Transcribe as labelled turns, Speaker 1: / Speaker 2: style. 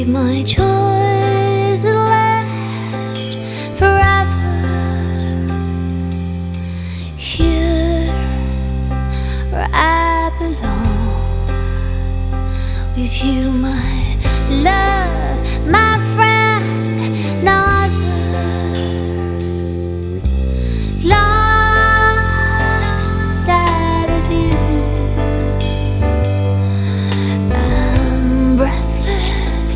Speaker 1: made my choice at last, forever here where I belong, with you, my love.